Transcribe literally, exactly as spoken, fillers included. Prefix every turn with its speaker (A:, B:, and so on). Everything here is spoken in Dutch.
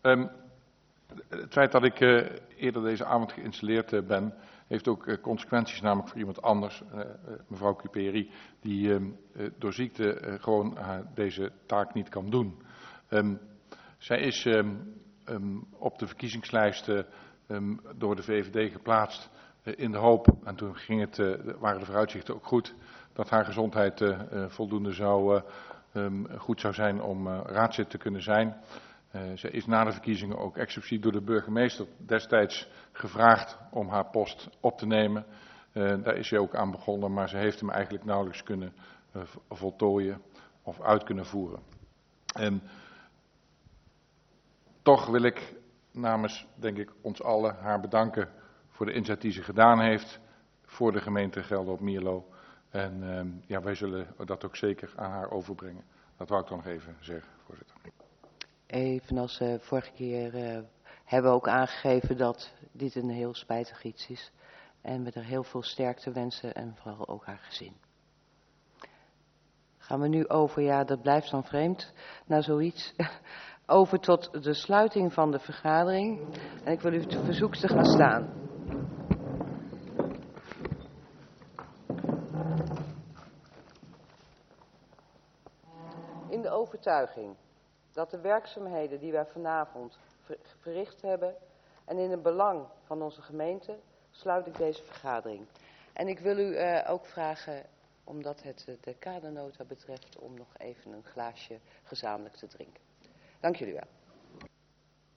A: Um, het feit dat ik uh, eerder deze avond geïnstalleerd uh, ben, heeft ook uh, consequenties, namelijk voor iemand anders, uh, uh, mevrouw Cuperi, die uh, uh, door ziekte uh, gewoon uh, deze taak niet kan doen. Um, zij is um, um, op de verkiezingslijst uh, um, door de V V D geplaatst uh, in de hoop, en toen ging het, uh, waren de vooruitzichten ook goed, dat haar gezondheid uh, uh, voldoende zou, uh, um, goed zou zijn om uh, raadslid te kunnen zijn. Uh, ze is na de verkiezingen ook expliciet door de burgemeester destijds gevraagd om haar post op te nemen. Uh, daar is ze ook aan begonnen, maar ze heeft hem eigenlijk nauwelijks kunnen uh, voltooien of uit kunnen voeren. En toch wil ik namens, denk ik, ons allen haar bedanken voor de inzet die ze gedaan heeft voor de gemeente Gelderop-Mierlo. En uh, ja, wij zullen dat ook zeker aan haar overbrengen. Dat wou ik dan nog even zeggen, voorzitter.
B: Evenals uh, vorige keer uh, hebben we ook aangegeven dat dit een heel spijtig iets is. En we er heel veel sterkte wensen en vooral ook haar gezin. Gaan we nu over, ja dat blijft dan vreemd, naar zoiets. Over tot de sluiting van de vergadering. En ik wil u te verzoek te gaan staan. In de overtuiging dat de werkzaamheden die wij vanavond verricht hebben en in het belang van onze gemeente, sluit ik deze vergadering. En ik wil u uh, ook vragen, omdat het de kadernota betreft, om nog even een glaasje gezamenlijk te drinken. Dank jullie wel.